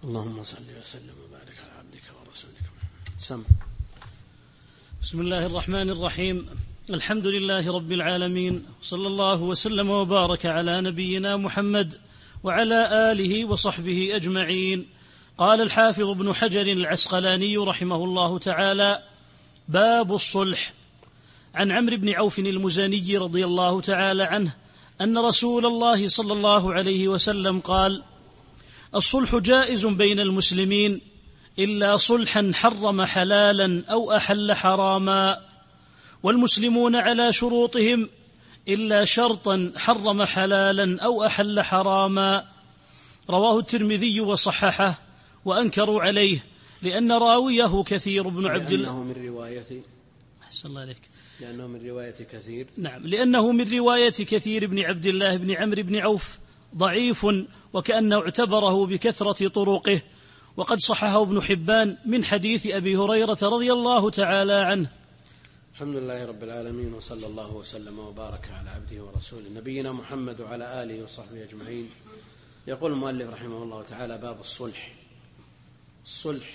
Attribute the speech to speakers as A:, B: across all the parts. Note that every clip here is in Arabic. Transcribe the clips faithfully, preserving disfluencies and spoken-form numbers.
A: اللهم صل وسلم وبارك على عبدك ورسولك سم.
B: بسم الله الرحمن الرحيم. الحمد لله رب العالمين، صلى الله وسلم وبارك على نبينا محمد وعلى آله وصحبه أجمعين. قال الحافظ ابن حجر العسقلاني رحمه الله تعالى: باب الصلح. عن عمرو بن عوف المزني رضي الله تعالى عنه أن رسول الله صلى الله عليه وسلم قال: الصلح جائز بين المسلمين إلا صلحا حرم حلالا أو أحل حراما، والمسلمون على شروطهم إلا شرطا حرم حلالا أو أحل حراما. رواه الترمذي وصححه، وأنكروا عليه لأن راويه كثير بن عبد الله
A: لأنه من رواية
B: أحسن الله عليك
A: لأنه من رواية كثير
B: نعم لأنه من رواية كثير بن عبد الله بن عمرو بن عوف ضعيف، وكأنه اعتبره بكثرة طرقه، وقد صححه ابن حبان من حديث أبي هريرة رضي الله تعالى عنه.
A: الحمد لله رب العالمين، وصلى الله وسلم وبارك على عبده ورسوله نبينا محمد وعلى آله وصحبه أجمعين. يقول المؤلف رحمه الله تعالى: باب الصلح. الصلح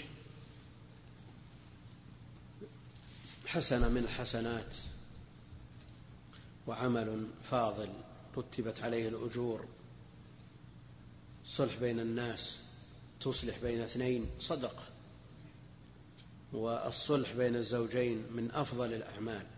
A: حسنة من الحسنات وعمل فاضل رتبت عليه الأجور. الصلح بين الناس، تصلح بين اثنين صدقة، والصلح بين الزوجين من أفضل الأعمال،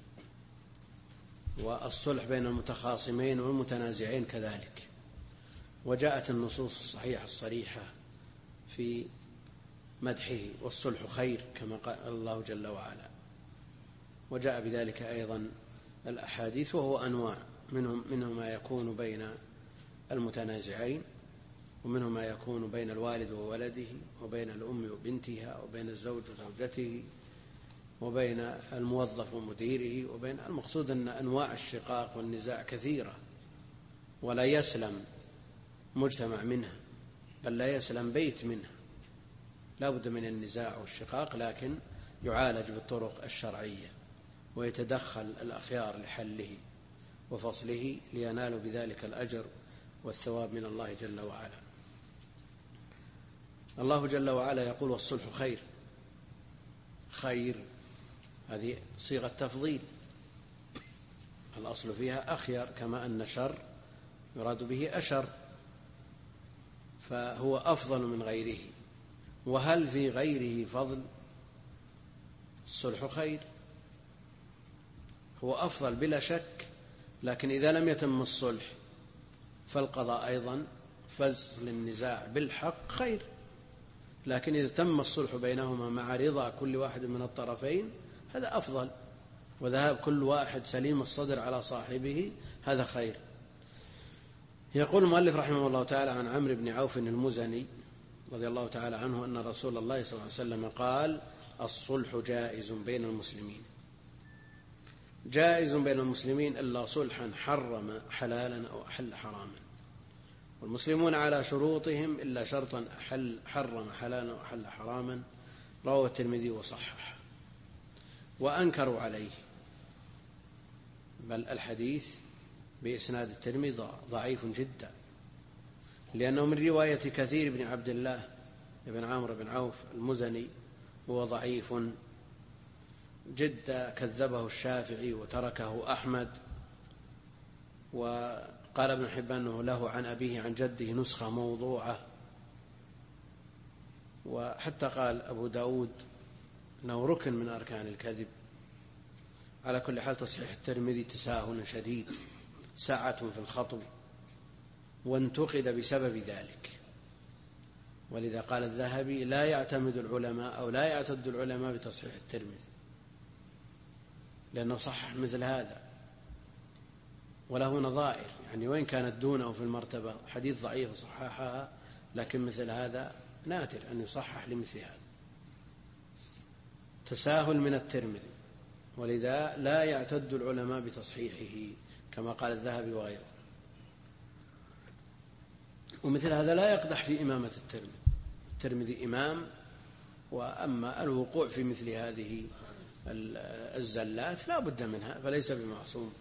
A: والصلح بين المتخاصمين والمتنازعين كذلك. وجاءت النصوص الصحيحة الصريحة في مدحه: والصلح خير كما قال الله جل وعلا. وجاء بذلك أيضا الأحاديث، وهو أنواع، منهم منه ما يكون بين المتنازعين، ومنه ما يكون بين الوالد وولده، وبين الأم وبنتها، وبين الزوج وزوجته، وبين الموظف ومديره، وبين المقصود أن أنواع الشقاق والنزاع كثيرة، ولا يسلم مجتمع منها، بل لا يسلم بيت منها. لا بد من النزاع والشقاق، لكن يعالج بالطرق الشرعية، ويتدخل الأخيار لحله وفصله لينالوا بذلك الأجر والثواب من الله جل وعلا. الله جل وعلا يقول: والصلح خير. خير هذه صيغة تفضيل، الأصل فيها أخير، كما أن شر يراد به أشر، فهو أفضل من غيره. وهل في غيره فضل؟ الصلح خير، هو أفضل بلا شك، لكن إذا لم يتم الصلح فالقضاء أيضا فزل النزاع بالحق خير. لكن إذا تم الصلح بينهما مع رضا كل واحد من الطرفين هذا أفضل، وذهاب كل واحد سليم الصدر على صاحبه هذا خير. يقول المؤلف رحمه الله تعالى: عن عمرو بن عوف المزني رضي الله تعالى عنه أن رسول الله صلى الله عليه وسلم قال: الصلح جائز بين المسلمين. جائز بين المسلمين إلا صلحا حرم حلالا أو أحل حراما، والمسلمون على شروطهم إلا شرطا أحل حرم حلالا أو أحل حراما. رواه الترمذي وصححه، وأنكروا عليه، بل الحديث بإسناد الترمذي ضعيف جدا، لأنه من رواية كثير بن عبد الله بن عمرو بن عوف المزني، هو ضعيف جدا، كذبه الشافعي وتركه أحمد. وقال ابن حبان أنه له عن أبيه عن جده نسخة موضوعة، وحتى قال أبو داود أنه ركن من أركان الكذب. على كل حال تصحيح الترمذي تساهل شديد، سعة في الخطو، وانتقد بسبب ذلك. ولذا قال الذهبي: لا يعتمد العلماء أو لا يعتد العلماء بتصحيح الترمذي، لأنه صحح مثل هذا وله نظائر، يعني وإن كانت دونه في المرتبة حديث ضعيف صححها، لكن مثل هذا نادر أن يصحح لمثل هذا. تساهل من الترمذي، ولذا لا يعتد العلماء بتصحيحه كما قال الذهبي وغيره. ومثل هذا لا يقدح في إمامة الترمذي، الترمذي إمام، وأما الوقوع في مثل هذه الزلات لا بد منها، فليس بمعصوم.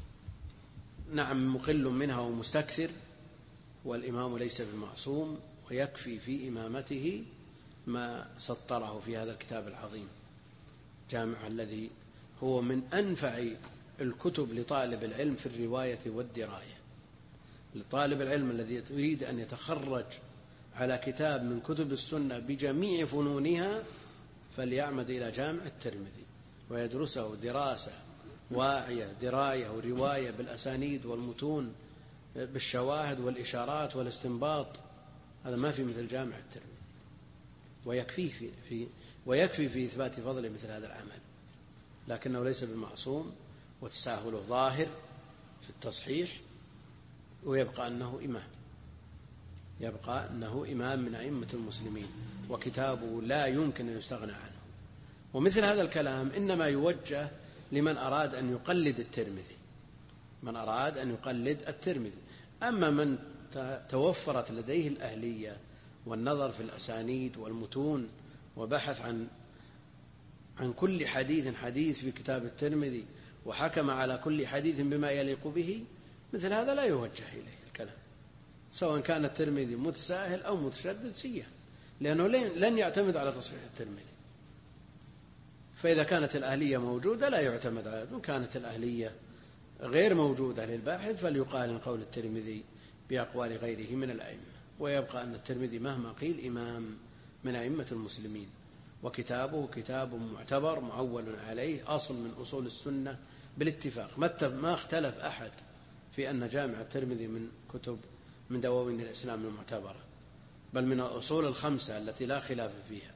A: نعم مقل منها ومستكثر، والإمام ليس بمعصوم، ويكفي في إمامته ما سطره في هذا الكتاب العظيم جامع، الذي هو من أنفع الكتب لطالب العلم في الرواية والدراية. لطالب العلم الذي يريد أن يتخرج على كتاب من كتب السنة بجميع فنونها فليعمد إلى جامع الترمذي ويدرسه دراسة واعية، دراية ورواية بالأسانيد والمتون بالشواهد والإشارات والاستنباط. هذا ما في مثل جامع الترمذي، ويكفي في, في ويكفي في إثبات فضل مثل هذا العمل، لكنه ليس بمعصوم، وتساهله ظاهر في التصحيح، ويبقى أنه إمام يبقى أنه إمام من أئمة المسلمين، وكتابه لا يمكن أن يستغنى عنه. ومثل هذا الكلام إنما يوجه لمن أراد أن يقلد الترمذي من أراد أن يقلد الترمذي أما من توفرت لديه الأهلية والنظر في الأسانيد والمتون وبحث عن عن كل حديث حديث في كتاب الترمذي وحكم على كل حديث بما يليق به، مثل هذا لا يوجه إليه الكلام، سواء كان الترمذي متساهل أو متشدد سيئا، لأنه لن يعتمد على تصحيح الترمذي. فإذا كانت الأهلية موجودة لا يعتمد على، وإن كانت الأهلية غير موجودة للباحث فليقارن قول الترمذي بأقوال غيره من الأئمة. ويبقى أن الترمذي مهما قيل إمام من أئمة المسلمين، وكتابه كتاب معتبر معول عليه، أصل من أصول السنة بالاتفاق، ما اختلف أحد في أن جامع الترمذي من كتب من دواوين الإسلام المعتبرة، بل من الأصول الخمسة التي لا خلاف فيها.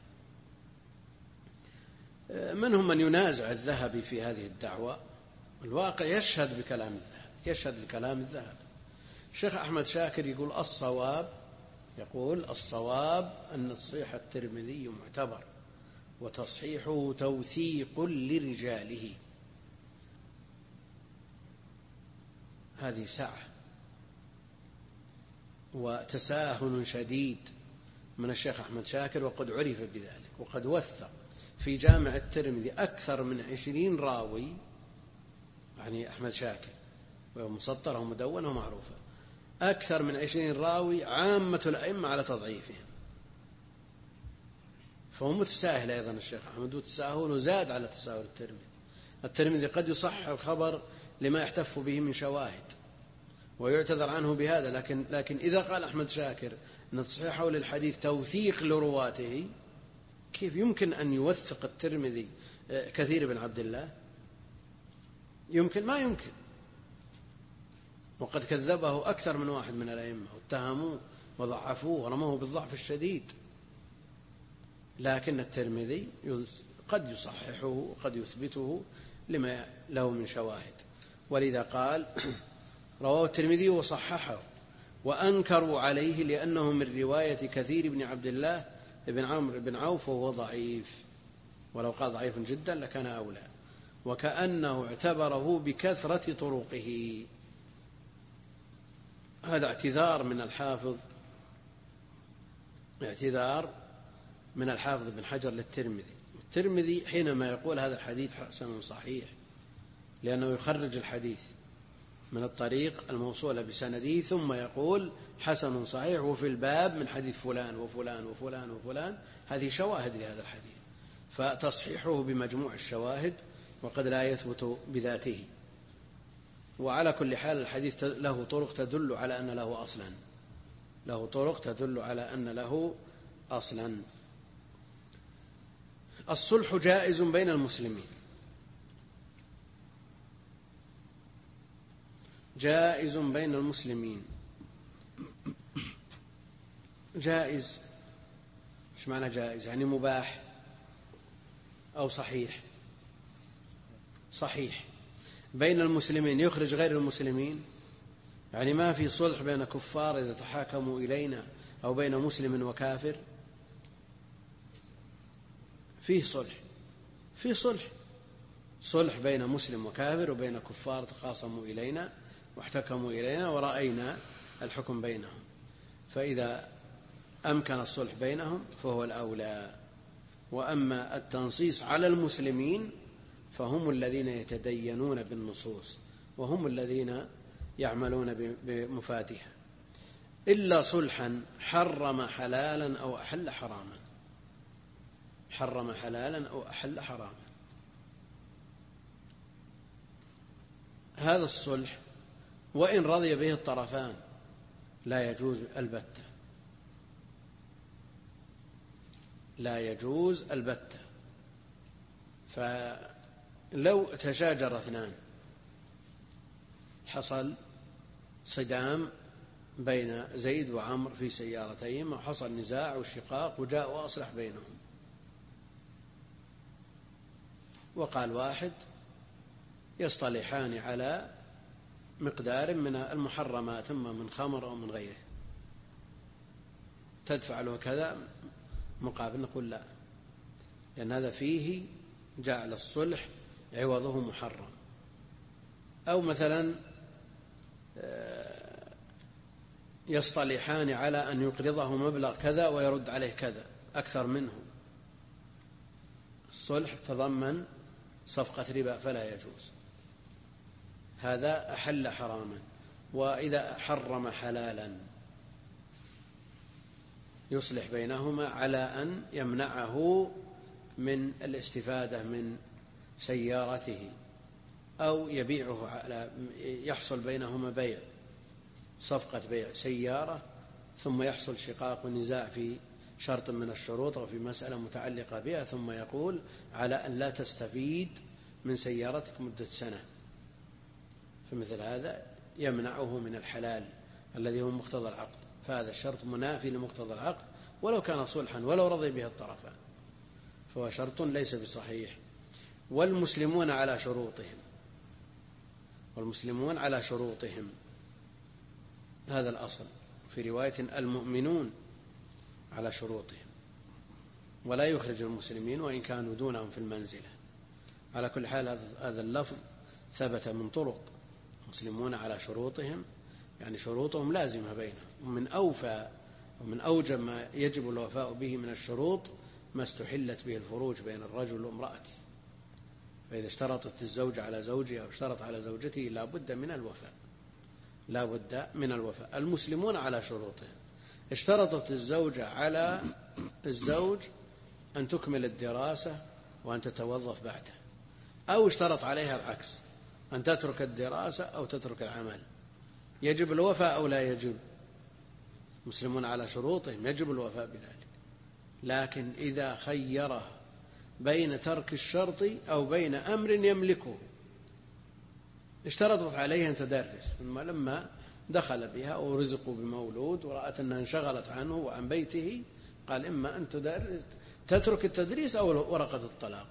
A: منهم من ينازع الذهبي في هذه الدعوة، الواقع يشهد بكلام الذهب يشهد بكلام الذهب الشيخ أحمد شاكر يقول الصواب يقول الصواب أن تصحيح الترمذي معتبر، وتصحيحه توثيق لرجاله. هذه سعة وتساهل شديد من الشيخ أحمد شاكر، وقد عرف بذلك، وقد وثق في جامع الترمذي أكثر من عشرين راوي، يعني أحمد شاكر ومسطرة ومدونة ومعروفة، أكثر من عشرين راوي عامة الأئمة على تضعيفهم، فهو متساهل أيضا الشيخ أحمد، وتساهل وزاد على تساهل الترمذي. الترمذي قد يصح الخبر لما يحتف به من شواهد ويعتذر عنه بهذا، لكن, لكن إذا قال أحمد شاكر أن تصحيحه للحديث توثيق لرواته، كيف يمكن أن يوثق الترمذي كثير بن عبد الله؟ يمكن؟ ما يمكن. وقد كذبه أكثر من واحد من الأئمة واتهموه وضعفوه ورموه بالضعف الشديد، لكن الترمذي قد يصححه وقد يثبته لما له من شواهد. ولذا قال رواه الترمذي وصححه، وأنكروا عليه لأنه من رواية كثير بن عبد الله بن عمرو بن عوف وهو ضعيف، ولو قال ضعيف جدا لكان أولى، وكأنه اعتبره بكثرة طرقه. هذا اعتذار من الحافظ اعتذار من الحافظ بن حجر للترمذي. الترمذي حينما يقول هذا الحديث حسن صحيح لأنه يخرج الحديث من الطريق الموصولة بسنده، ثم يقول حسن صحيح وفي الباب من حديث فلان وفلان وفلان وفلان، هذه شواهد لهذا الحديث، فتصحيحه بمجموع الشواهد وقد لا يثبت بذاته. وعلى كل حال الحديث له طرق تدل على أن له أصلا له طرق تدل على أن له أصلا. الصلح جائز بين المسلمين، جائز بين المسلمين. جائز ايش معنى جائز؟ يعني مباح أو صحيح. صحيح بين المسلمين يخرج غير المسلمين، يعني ما في صلح بين كفار إذا تحاكموا إلينا أو بين مسلم وكافر. فيه صلح فيه صلح صلح بين مسلم وكافر وبين كفار تخاصموا إلينا واحتكموا إلينا ورأينا الحكم بينهم، فإذا أمكن الصلح بينهم فهو الأولى. وأما التنصيص على المسلمين فهم الذين يتدينون بالنصوص وهم الذين يعملون بمفاتها. إلا صلحا حرم حلالا أو أحل حراما، حرم حلالا أو أحل حراما. هذا الصلح وإن رضي به الطرفان لا يجوز البتة، لا يجوز البتة. فلو تشاجر اثنان، حصل صدام بين زيد وعمر في سيارتين وحصل نزاع وشقاق وجاء وأصلح بينهم، وقال واحد يصطلحان على مقدار من المحرمات إما من خمر أو من غيره، تدفع له كذا مقابل، نقول لا، لأن هذا فيه جعل الصلح عوضه محرم. أو مثلا يصطلحان على أن يقرضه مبلغ كذا ويرد عليه كذا أكثر منه، الصلح تضمن صفقة ربا فلا يجوز، هذا أحل حراما. وإذا حرم حلالا يصلح بينهما على أن يمنعه من الاستفادة من سيارته أو يبيعه على، يحصل بينهما بيع، صفقة بيع سيارة، ثم يحصل شقاق ونزاع في شرط من الشروط أو في مسألة متعلقة بها، ثم يقول على أن لا تستفيد من سيارتك مدة سنة، فمثل هذا يمنعه من الحلال الذي هو مقتضى العقد، فهذا الشرط منافي لمقتضى العقد ولو كان صلحا ولو رضي به الطرفان، فهو شرط ليس بصحيح. والمسلمون على شروطهم، والمسلمون على شروطهم، هذا الأصل. في رواية المؤمنون على شروطهم، ولا يخرج المسلمين وإن كانوا دونهم في المنزلة. على كل حال هذا اللفظ ثبت من طرق، المسلمون على شروطهم يعني شروطهم لازمة بينهم، ومن أوفى ومن أوجب ما يجب الوفاء به من الشروط ما استحلت به الفروج بين الرجل وامرأته، فإذا اشترطت الزوج على زوجها أو اشترط على زوجته لا بد من الوفاء، لا بد من الوفاء. المسلمون على شروطهم، اشترطت الزوجة على الزوج أن تكمل الدراسة وأن تتوظف بعده، أو اشترط عليها العكس، أن تترك الدراسة أو تترك العمل، يجب الوفاء أو لا يجب؟ مسلمون على شروطهم يجب الوفاء بذلك. لكن إذا خيره بين ترك الشرط أو بين أمر يملكه، اشترطت عليه أن تدرس، ثم لما دخل بها ورزقوا بمولود ورأت أنها انشغلت عنه وعن بيته، قال إما أن تدرس تترك التدريس أو ورقة الطلاق،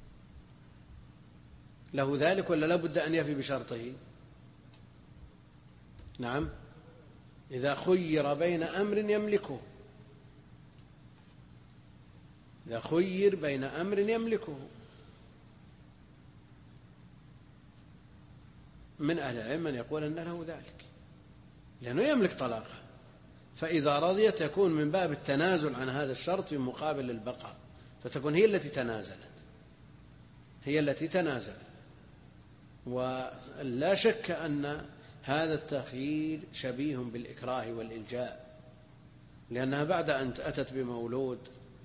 A: له ذلك ولا لا بد أن يفي بشرطه؟ نعم، إذا خير بين أمر يملكه، إذا خير بين أمر يملكه. من أهل العلم من يقول أن له ذلك لأنه يملك طلاقه، فإذا رضيت يكون من باب التنازل عن هذا الشرط في مقابل البقاء، فتكون هي التي تنازلت، هي التي تنازلت. ولا شك أن هذا التأخير شبيه بالإكراه والإلجاء، لأنها بعد أن أتت بمولود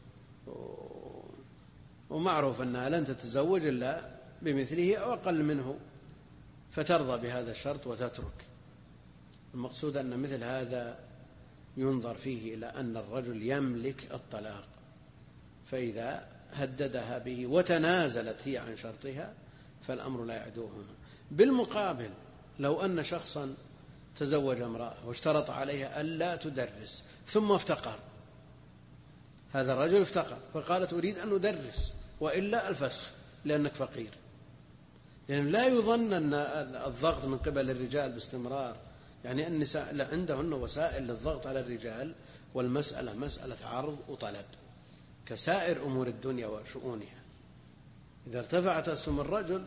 A: ومعروف أنها لن تتزوج إلا بمثله أو أقل منه، فترضى بهذا الشرط وتترك. المقصود أن مثل هذا ينظر فيه إلى أن الرجل يملك الطلاق، فإذا هددها به وتنازلت هي عن شرطها فالأمر لا يعدوهما. بالمقابل لو أن شخصا تزوج امرأة واشترط عليها ألا تدرس ثم افتقر، هذا الرجل افتقر فقالت أريد أن أدرس وإلا الفسخ لأنك فقير، لأن لا يظن أن الضغط من قبل الرجال باستمرار، يعني النساء عندهن وسائل للضغط على الرجال، والمسألة مسألة عرض وطلب كسائر أمور الدنيا وشؤونها. إذا ارتفعت أسهم الرجل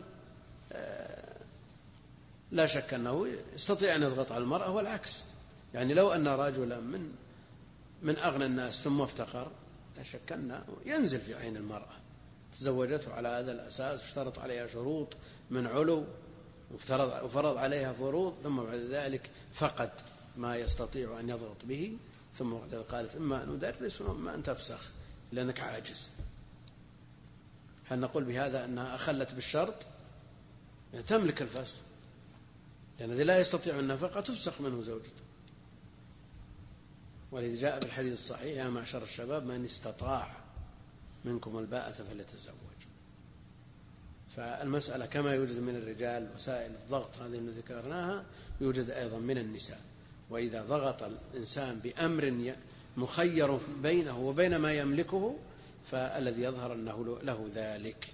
A: لا شك أنه يستطيع أن يضغط على المرأة، والعكس، يعني لو أن رجلا من من أغنى الناس ثم افتقر لا شك أنه ينزل في عين المرأة، تزوجته على هذا الأساس واشترط عليها شروط من علو وفرض عليها فروض، ثم بعد ذلك فقد ما يستطيع أن يضغط به، ثم بعد قالت إما أن أدرس وإما أن تفسخ لأنك عاجز. هل نقول بهذا أنها أخلت بالشرط؟ يعني تملك الفسخ، لأن الذي لا يستطيع النفقة تفسخ منه زوجته. ولذا جاء بالحديث الصحيح: يا معشر الشباب من استطاع منكم الباءة فليتزوج. فالمسألة كما يوجد من الرجال وسائل الضغط هذه التي ذكرناها، يوجد أيضا من النساء. وإذا ضغط الإنسان بأمر مخير بينه وبين ما يملكه، فالذي يظهر أنه له ذلك.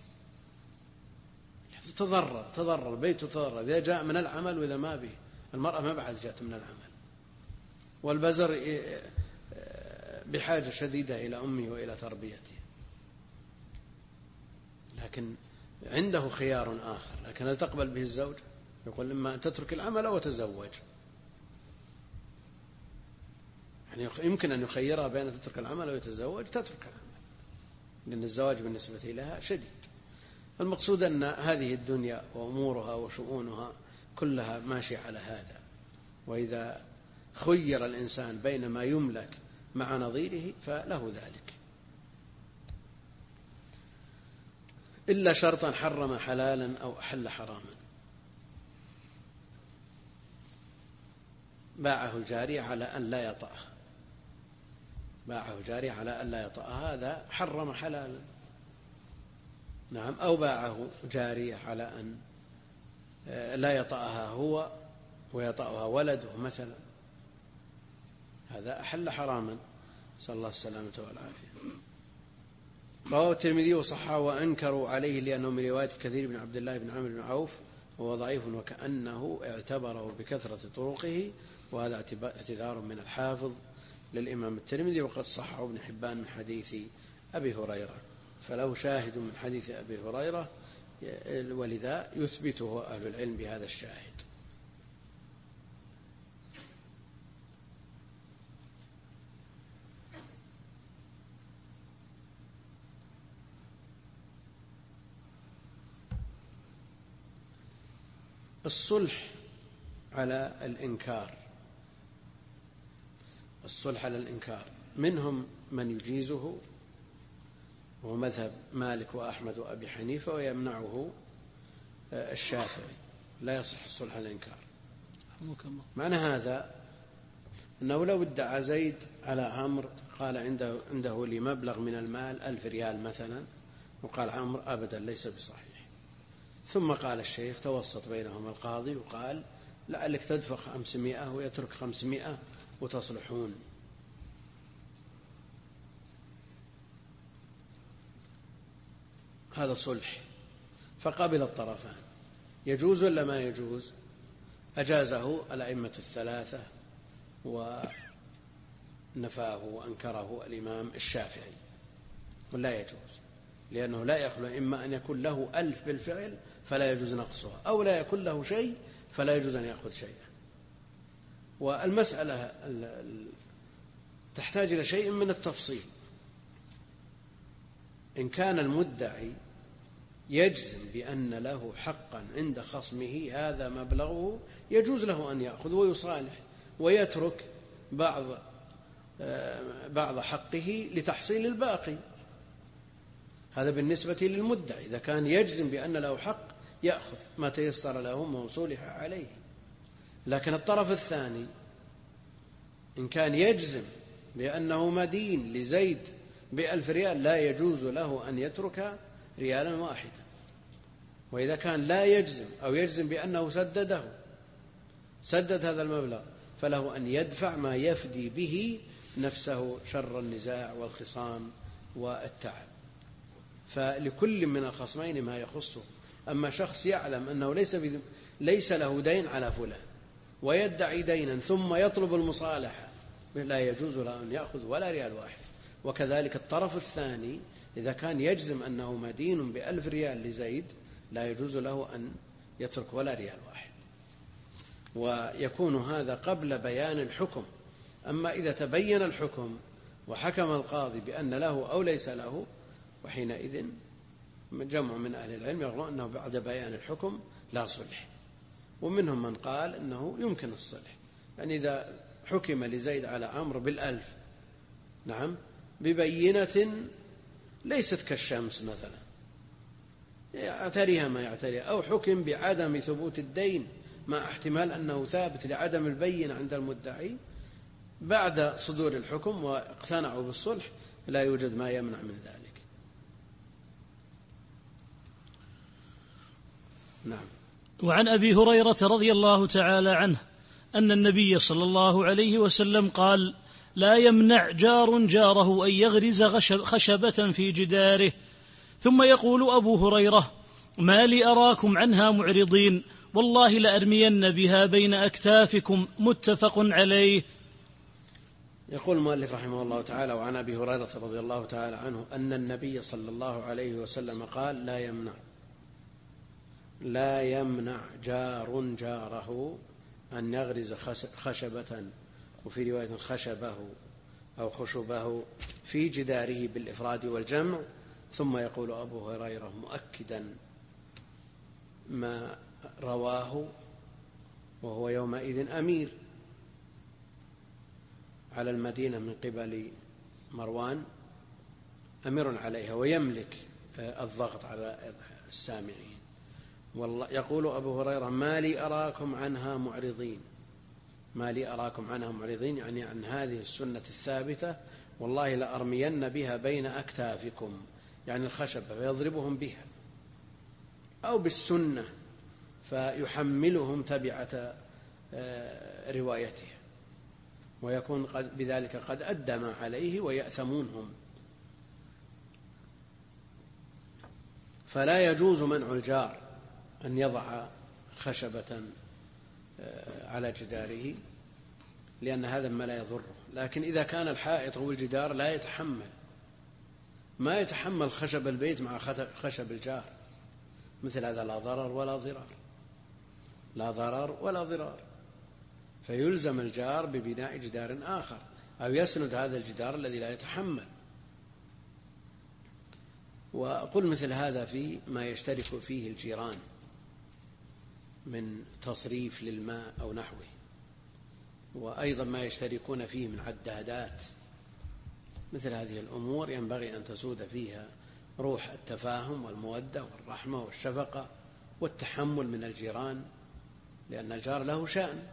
A: تضرر تضرر بيته تضرر إذا جاء من العمل وإذا ما به. المرأة ما بعد جاءت من العمل، والبزر بحاجة شديدة إلى أمه وإلى تربيته، لكن عنده خيار آخر. لكن هل تقبل به الزوج؟ يقول إما أن تترك العمل أو تزوج. يعني يمكن أن يخيرها بين أن تترك العمل أو يتزوج. تترك العمل، لأن الزواج بالنسبة لها شديد. المقصود أن هذه الدنيا وأمورها وشؤونها كلها ماشية على هذا. وإذا خير الإنسان بين ما يملك مع نظيره فله ذلك، إلا شرطا حرم حلالا أو أحل حراما. باعه الجارية على أن لا يطأها، باعه الجارية على أن لا يطأها، هذا حرم حلالا. نعم. أو باعه جارية على أن لا يطأها هو ويطأها ولده مثلا، هذا أحل حراما. صلى الله السلامة والعافية. رواه الترمذي وصححه وأنكروا عليه لأنه من رواية كثير بن عبد الله بن عمرو بن عوف وهو ضعيف، وكأنه اعتبره بكثرة طرقه، وهذا اعتذار من الحافظ للإمام الترمذي. وقد صححه ابن حبان من حديث أبي هريرة، فله شاهد من حديث أبي هريرة، ولذا يثبته أهل العلم بهذا الشاهد. الصلح على الإنكار، الصلح على الإنكار منهم من يجيزه، وهو مذهب مالك وأحمد وأبي حنيفة، ويمنعه الشافعي. لا يصح الصلح على الإنكار. معنى هذا أنه لو ادعى زيد على عمرو، قال عنده, عنده لي مبلغ من المال ألف ريال مثلا، وقال عمرو أبدا ليس بصحيح، ثم قال الشيخ توسط بينهما القاضي وقال لعلك تدفع خمسمائة ويترك خمسمائة وتصلحون، هذا صلح، فقبل الطرفان. يجوز ولا ما يجوز؟ أجازه الأئمة الثلاثة ونفاه وأنكره الإمام الشافعي، ولا يجوز، لأنه لا يخلو إما أن يكون له ألف بالفعل فلا يجوز نقصها، أو لا يكون له شيء فلا يجوز أن يأخذ شيئا. والمسألة تحتاج إلى شيء من التفصيل. إن كان المدعي يجزم بأن له حقا عند خصمه هذا مبلغه، يجوز له أن يأخذ ويصالح ويترك بعض بعض حقه لتحصيل الباقي. هذا بالنسبة للمدعي، إذا كان يجزم بأن له حق يأخذ ما تيسر له ما صلح عليه. لكن الطرف الثاني إن كان يجزم بأنه مدين لزيد بألف ريال، لا يجوز له أن يترك ريالا واحدا. وإذا كان لا يجزم أو يجزم بأنه سدده سدد هذا المبلغ، فله أن يدفع ما يفدي به نفسه شر النزاع والخصام والتعب. فلكل من الخصمين ما يخصه. أما شخص يعلم أنه ليس, ليس له دين على فلان ويدعي دينا ثم يطلب المصالحة، لا يجوز له أن يأخذ ولا ريال واحد. وكذلك الطرف الثاني إذا كان يجزم أنه مدين بألف ريال لزيد، لا يجوز له أن يترك ولا ريال واحد. ويكون هذا قبل بيان الحكم. أما إذا تبين الحكم وحكم القاضي بأن له أو ليس له، وحينئذ جمع من أهل العلم يقولون أنه بعد بيان الحكم لا صلح. ومنهم من قال أنه يمكن الصلح، يعني إذا حكم لزيد على عمرو بالألف، نعم، ببينة ليست كالشمس مثلا يعتريها ما يعتريها، أو حكم بعدم ثبوت الدين مع احتمال أنه ثابت لعدم البينة عند المدعي، بعد صدور الحكم واقتنعوا بالصلح لا يوجد ما يمنع من ذلك. نعم.
B: وعن أبي هريرة رضي الله تعالى عنه أن النبي صلى الله عليه وسلم قال: لا يمنع جار جاره أن يغرز خشبة في جداره. ثم يقول أبو هريرة: ما لي أراكم عنها معرضين، والله لأرمين بها بين أكتافكم. متفق عليه.
A: يقول المؤلف رحمه الله تعالى: وعن أبي هريرة رضي الله تعالى عنه أن النبي صلى الله عليه وسلم قال: لا يمنع لا يمنع جار جاره أن يغرز خشبة، وفي رواية خشبه أو خشبه، في جداره بالإفراد والجمع. ثم يقول أبو هريرة مؤكدا ما رواه وهو يومئذ أمير على المدينة من قبل مروان، أمير عليها ويملك الضغط على السامعين. والله يقول أبو هريرة: ما لي أراكم عنها معرضين، ما لي أراكم عنها معرضين، يعني عن هذه السنة الثابتة، والله لأرمين بها بين أكتافكم، يعني الخشبة، فيضربهم بها، أو بالسنة فيحملهم تبعة روايتها، ويكون قد بذلك قد أدى ما عليه ويأثمونهم. فلا يجوز منع الجار أن يضع خشبة على جداره، لأن هذا ما لا يضره. لكن إذا كان الحائط أو الجدار لا يتحمل ما يتحمل خشب البيت مع خشب الجار، مثل هذا لا ضرر ولا ضرار، لا ضرر ولا ضرار، فيلزم الجار ببناء جدار آخر، أو يسند هذا الجدار الذي لا يتحمل. وأقول مثل هذا في ما يشترك فيه الجيران من تصريف للماء أو نحوه، وأيضا ما يشتركون فيه من عدادات. مثل هذه الأمور ينبغي أن تسود فيها روح التفاهم والمودة والرحمة والشفقة والتحمل من الجيران، لأن الجار له شأن.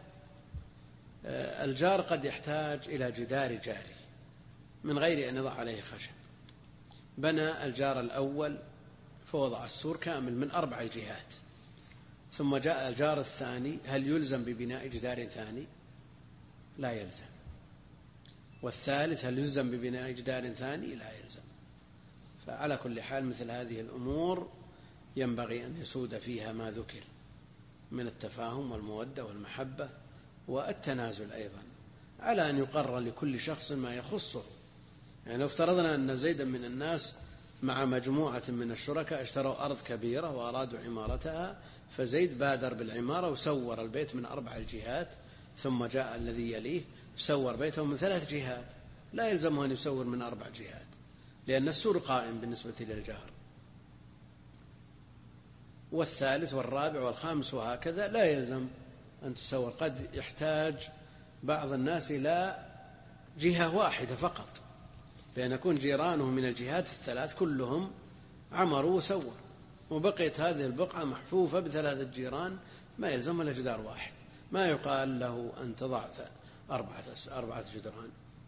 A: الجار قد يحتاج إلى جدار جاري من غير أن يضع عليه خشب. بنى الجار الأول فوضع السور كامل من أربع جهات، ثم جاء الجار الثاني، هل يلزم ببناء جدار ثاني؟ لا يلزم. والثالث هل يلزم ببناء جدار ثاني؟ لا يلزم. فعلى كل حال مثل هذه الأمور ينبغي أن يسود فيها ما ذكر من التفاهم والمودة والمحبة والتنازل، أيضا على أن يقرر لكل شخص ما يخصه. يعني لو افترضنا أن زيدا من الناس مع مجموعة من الشركاء اشتروا أرض كبيرة وأرادوا عمارتها، فزيد بادر بالعمارة وسور البيت من أربع الجهات، ثم جاء الذي يليه سور بيته من ثلاث جهات، لا يلزمه أن يسور من أربع جهات، لأن السور قائم بالنسبة للجار. والثالث والرابع والخامس وهكذا لا يلزم أن تسور. قد يحتاج بعض الناس إلى جهة واحدة فقط، بأن يكون جيرانه من الجهات الثلاث كلهم عمروا وسوروا، وبقيت هذه البقعة محفوفة بثلاثة جيران، ما يلزم إلا جدار واحد، ما يقال له أن تضع أربعة أربعة جدران.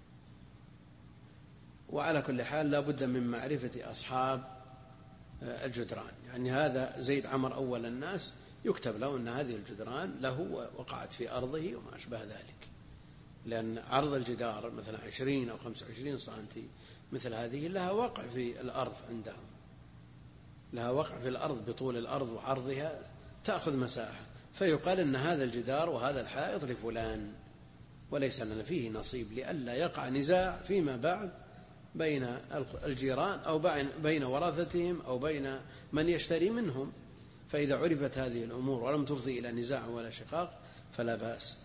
A: وعلى كل حال لا بد من معرفة أصحاب الجدران، يعني هذا زيد عمر أول الناس يكتب له أن هذه الجدران له وقعت في أرضه وما أشبه ذلك، لأن عرض الجدار مثلا عشرين أو خمسة وعشرين سنتي مثل هذه لها وقع في الأرض عندهم، لها وقع في الأرض بطول الأرض وعرضها تأخذ مساحة، فيقال أن هذا الجدار وهذا الحائط لفلان وليس لنا فيه نصيب، لئلا يقع نزاع فيما بعد بين الجيران أو بين ورثتهم أو بين من يشتري منهم. فإذا عرفت هذه الأمور ولم تفضي إلى نزاع ولا شقاق فلا بأس.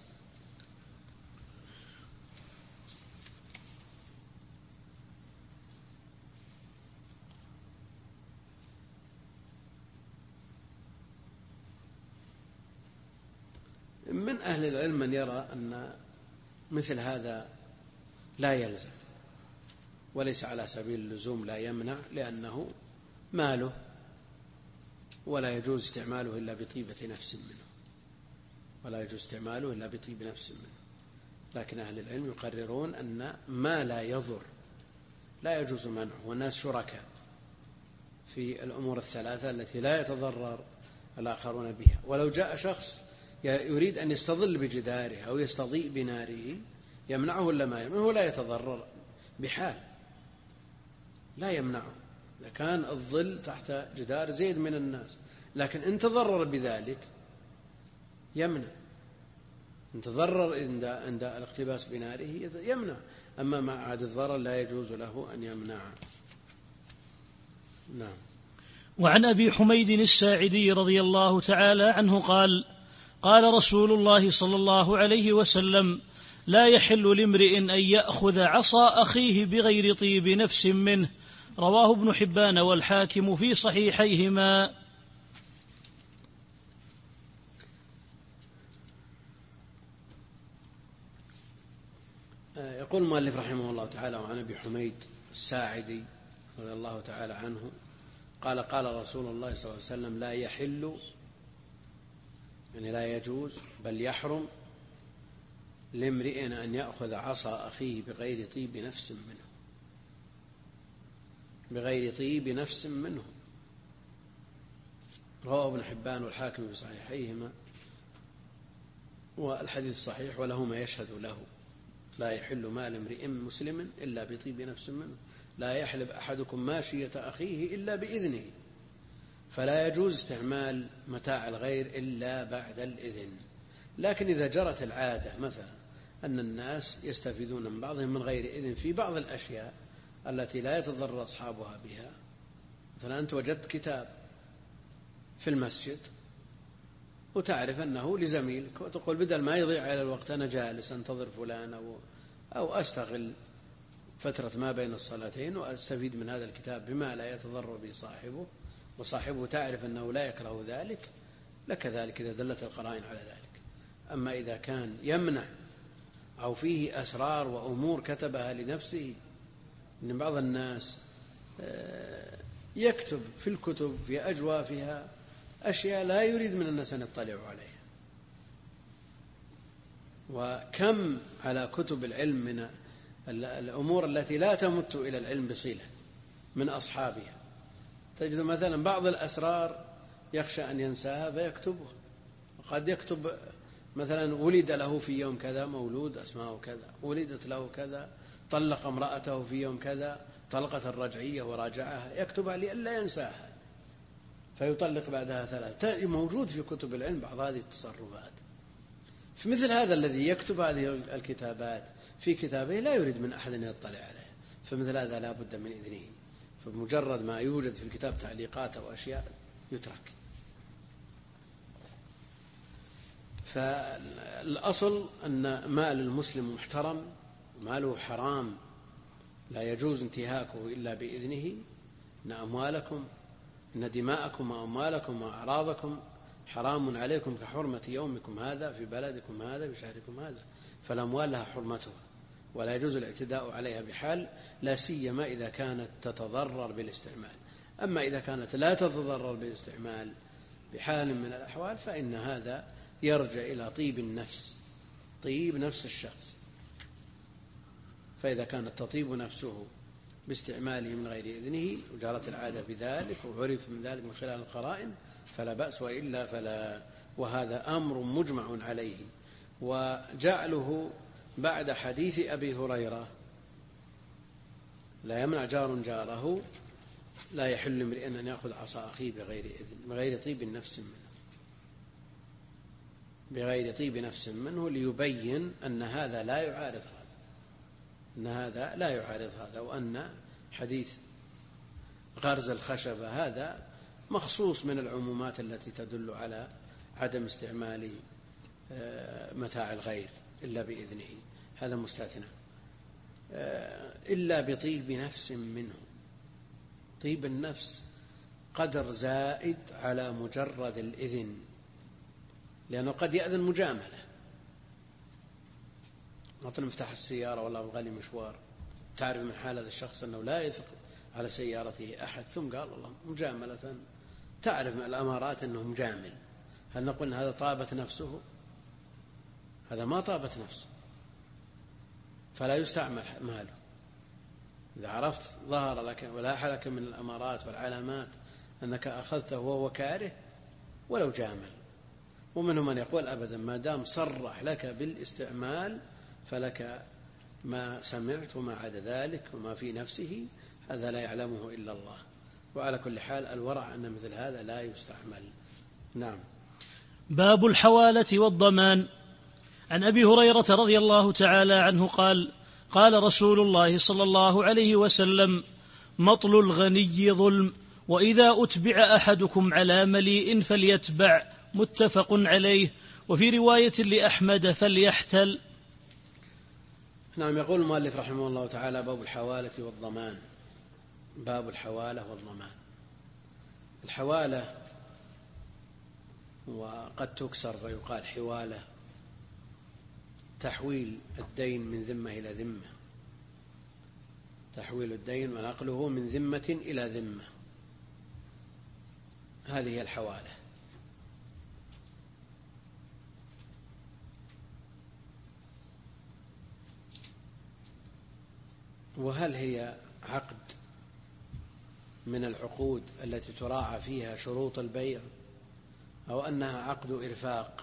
A: من أهل العلم من يرى أن مثل هذا لا يلزم، وليس على سبيل اللزوم لا يمنع، لأنه ماله ولا يجوز استعماله إلا بطيبة نفس منه، ولا يجوز استعماله إلا بطيب نفس منه. لكن أهل العلم يقررون أن ما لا يضر لا يجوز منعه، والناس شركاء في الأمور الثلاثة التي لا يتضرر الآخرون بها. ولو جاء شخص يريد أن يستظل بجداره أو يستضيء بناره يمنعه ولا ما يمنعه؟ ولا يتضرر بحال، لا يمنعه إذا كان الظل تحت جدار زيد من الناس، لكن إن تضرر بذلك يمنع، إن تضرر عند الاقتباس بناره يمنع، أما مع عاد الضرر لا يجوز له أن يمنع. نعم.
B: وعن أبي حميد الساعدي رضي الله تعالى عنه قال: قال رسول الله صلى الله عليه وسلم: لا يحل لامرئ أن يأخذ عصا أخيه بغير طيب نفس منه. رواه ابن حبان والحاكم في صحيحيهما.
A: يقول المؤلف رحمه الله تعالى: وعن أبي حميد الساعدي رضي الله تعالى عنه قال: قال رسول الله صلى الله عليه وسلم: لا يحل، يعني لا يجوز بل يحرم، لامرئ أن يأخذ عصا أخيه بغير طيب نفس منه، بغير طيب نفس منه. رواه ابن حبان والحاكم بصحيحيهما، والحديث صحيح وله ما يشهد له. لا يحل مال امرئ مسلم إلا بطيب نفس منه، لا يحلب أحدكم ماشية أخيه إلا بإذنه، فلا يجوز استعمال متاع الغير إلا بعد الإذن. لكن إذا جرت العادة مثلا أن الناس يستفيدون من بعضهم من غير إذن في بعض الأشياء التي لا يتضرر أصحابها بها، مثلا أنت وجدت كتاب في المسجد وتعرف أنه لزميلك، وتقول بدل ما يضيع على الوقت أنا جالس أنتظر فلان أو, أو أستغل فترة ما بين الصلاتين وأستفيد من هذا الكتاب بما لا يتضرر به صاحبه، وصاحبه تعرف أنه لا يكره ذلك، لك ذلك إذا دلت القرائن على ذلك. أما إذا كان يمنع أو فيه أسرار وأمور كتبها لنفسه، إن بعض الناس يكتب في الكتب في أجوافها أشياء لا يريد من الناس أن يطلعوا عليها. وكم على كتب العلم من الأمور التي لا تمت إلى العلم بصلة من أصحابها، تجد مثلا بعض الأسرار يخشى أن ينساها فيكتبها، وقد يكتب مثلا: ولد له في يوم كذا مولود أسماءه كذا، ولدت له كذا، طلق امرأته في يوم كذا، طلقة الرجعية وراجعها، يكتبها لئلا ينساها فيطلق بعدها ثلاث. موجود في كتب العلم بعض هذه التصرفات. في مثل هذا الذي يكتب هذه الكتابات في كتابه لا يريد من أحد أن يطلع عليه، فمثل هذا لا بد من إذنه، فبمجرد ما يوجد في الكتاب تعليقات أو أشياء يترك. فالأصل أن مال المسلم محترم، ماله حرام لا يجوز انتهاكه إلا بإذنه. إن أموالكم إن دماءكم وأموالكم وأعراضكم حرام عليكم كحرمة يومكم هذا في بلدكم هذا بشهركم هذا، فالأموال لها حرمتها ولا يجوز الاعتداء عليها بحال، لا سيما إذا كانت تتضرر بالاستعمال. أما إذا كانت لا تتضرر بالاستعمال بحال من الأحوال فإن هذا يرجع إلى طيب النفس، طيب نفس الشخص. فإذا كانت تطيب نفسه باستعماله من غير إذنه وجرت العادة بذلك وعرف من ذلك من خلال القرائن فلا بأس، وإلا فلا. وهذا أمر مجمع عليه. وجعله بعد حديث أبي هريرة: لا يمنع جار جاره، لا يحل امرئ أن يأخذ عصا أخيه بغير إذن، بغير طيب نفس منه، بغير طيب نفس منه، ليبين أن هذا لا يعارض هذا، أن هذا لا يعارض هذا، وأن حديث غرز الخشبة هذا مخصوص من العمومات التي تدل على عدم استعمال متاع الغير إلا بإذنه، هذا مستثنى، إلا بطيب نفس منه. طيب النفس قدر زائد على مجرد الإذن، لأنه قد يأذن مجاملة، أعطني مفتاح السيارة ولا أبغى لي مشوار، تعرف من حال هذا الشخص أنه لا يثق على سيارته أحد، ثم قال الله مجاملة، تعرف من الأمارات أنه مجامل. هل نقول أن هذا طابت نفسه؟ هذا ما طابت نفسه، فلا يستعمل ماله. إذا عرفت ظهر لك ولاح لك من الأمارات والعلامات أنك أخذته وهو كاره ولو جامل. ومنهم من يقول أبدا ما دام صرح لك بالاستعمال فلك ما سمعت وما عدا ذلك وما في نفسه هذا لا يعلمه إلا الله. وعلى كل حال الورع أن مثل هذا لا يستعمل. نعم.
B: باب الحوالة والضمان. عن أبي هريرة رضي الله تعالى عنه قال قال رسول الله صلى الله عليه وسلم مطل الغني ظلم، وإذا أتبع أحدكم على مليء فليتبع، متفق عليه. وفي رواية لأحمد فليحتل.
A: نعم. يقول المؤلف رحمه الله تعالى باب الحوالة والضمان. باب الحوالة والضمان. الحوالة وقد تكسر فيقال حوالة، تحويل الدين من ذمة إلى ذمة، تحويل الدين ونقله من ذمة إلى ذمة، هذه هي الحوالة. وهل هي عقد من العقود التي تراعى فيها شروط البيع، أو أنها عقد إرفاق؟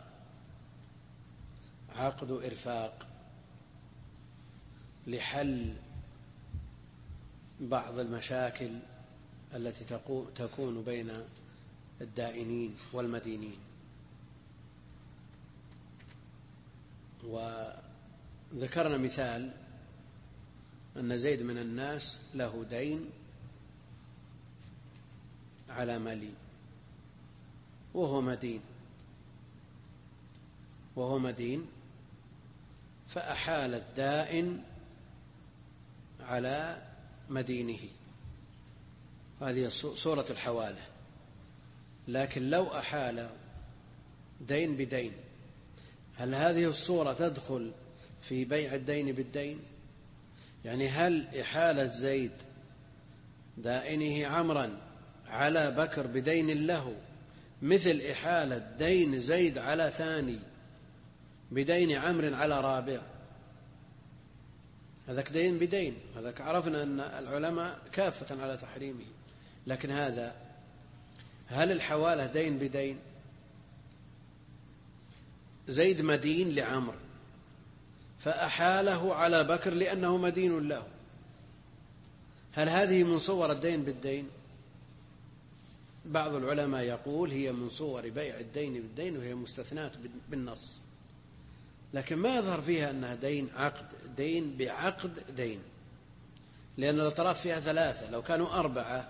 A: عقد إرفاق لحل بعض المشاكل التي تكون بين الدائنين والمدينين. وذكرنا مثال أن زيد من الناس له دين على ملي وهو مدين وهو مدين فأحال الدائن على مدينه، هذه صورة الحوالة. لكن لو أحال دين بدين، هل هذه الصورة تدخل في بيع الدين بالدين؟ يعني هل إحالة زيد دائنه عمرا على بكر بدين له مثل إحالة دين زيد على ثاني بدين عمر على رابع؟ هذاك دين بدين، هذاك عرفنا أن العلماء كافة على تحريمه. لكن هذا هل الحوالة دين بدين؟ زيد مدين لعمر فأحاله على بكر لأنه مدين له، هل هذه من صور الدين بالدين؟ بعض العلماء يقول هي من صور بيع الدين بالدين، وهي مستثنات بالنص، لكن ما يظهر فيها أنها دين عقد دين بعقد دين، لأن الأطراف فيها ثلاثة. لو كانوا أربعة